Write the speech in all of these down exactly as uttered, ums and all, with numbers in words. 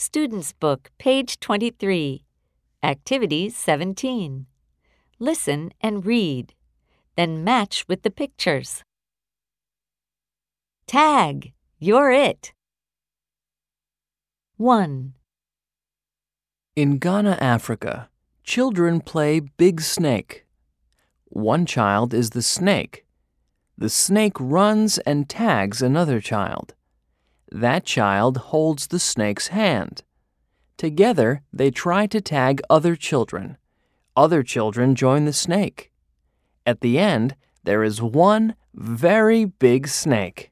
Student's Book, page twenty-three. Activity seventeen. Listen and read. Then match with the pictures. Tag. You're it. one. In Ghana, Africa, children play big snake. One child is the snake. The snake runs and tags another child. That child holds the snake's hand. Together, they try to tag other children. Other children join the snake. At the end, there is one very big snake.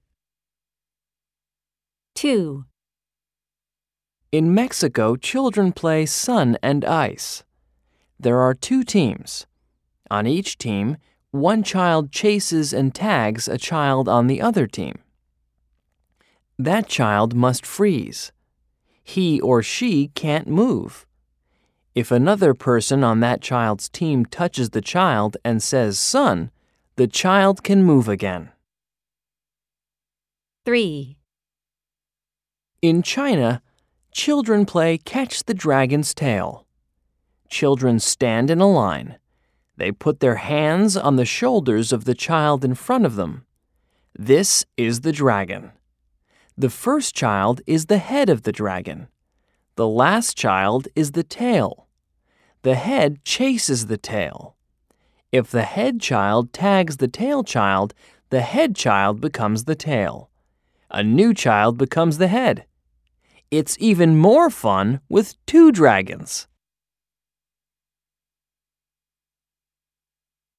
two. In Mexico, children play sun and ice. There are two teams. On each team, one child chases and tags a child on the other team. That child must freeze. He or she can't move. If another person on that child's team touches the child and says sun, the child can move again. three. In China, children play catch the dragon's tail. Children stand in a line. They put their hands on the shoulders of the child in front of them. This is the dragon. The first child is the head of the dragon. The last child is the tail. The head chases the tail. If the head child tags the tail child, the head child becomes the tail. A new child becomes the head. It's even more fun with two dragons.